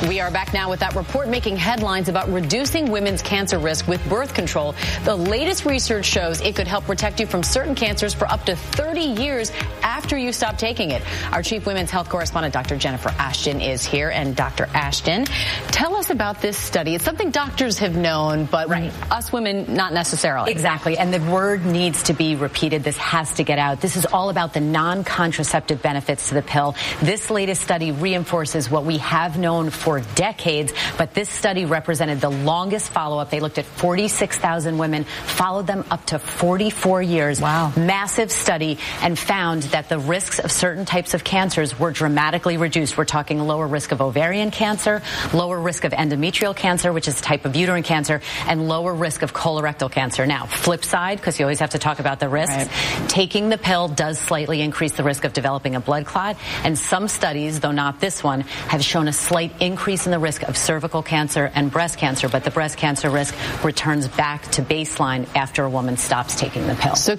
We are back now with that report making headlines about reducing women's cancer risk with birth control. The latest research shows it could help protect you from certain cancers for up to 30 years after you stop taking it. Our chief women's health correspondent, Dr. Jennifer Ashton, is here. And Dr. Ashton, tell us about this study. It's something doctors have known, but us women, not necessarily. Exactly. And the word needs to be repeated. This has to get out. This is all about the non-contraceptive benefits to the pill. This latest study reinforces what we have known for decades, but this study represented the longest follow-up. They looked at 46,000 women, followed them up to 44 years. Wow. Massive study, and found that the risks of certain types of cancers were dramatically reduced. We're talking lower risk of ovarian cancer, lower risk of endometrial cancer, which is a type of uterine cancer, and lower risk of colorectal cancer. Now, flip side, because you always have to talk about the risks, taking the pill does slightly increase the risk of developing a blood clot, and some studies, though not this one, have shown a slight increase in the risk of cervical cancer and breast cancer, but the breast cancer risk returns back to baseline after a woman stops taking the pill. So